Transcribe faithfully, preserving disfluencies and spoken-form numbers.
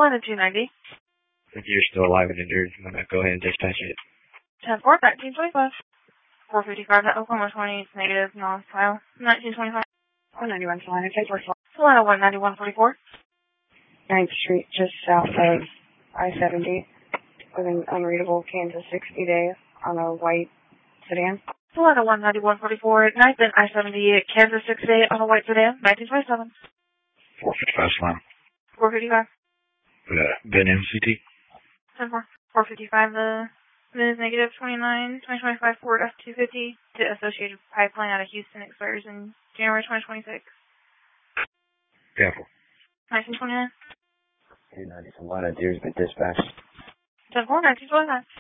Solana two ninety. If you're still alive and injured, I'm going to go ahead and dispatch it. ten four, nineteen twenty-five. four fifty-five at Oklahoma twenty, negative, non-file. nineteen twenty-five. one ninety-one Solana, ten four. Solana one ninety-one forty-four. ninth Street, just south of I seventy, with an unreadable Kansas sixty day on a white sedan. Solana one ninety-one forty-four at ninth and I seventy at Kansas six day on a white sedan, nineteen twenty-seven. four fifty-five Solana. four fifty-five. Uh, Ben M C T. ten four. four fifty-five, the Miz negative twenty-nine, twenty twenty-five Ford F two fifty to Associated Pipeline out of Houston expires in January twenty twenty-six. Careful. nineteen twenty-nine. two ninety Solana, Deersman dispatch. ten four, nineteen twenty-nine.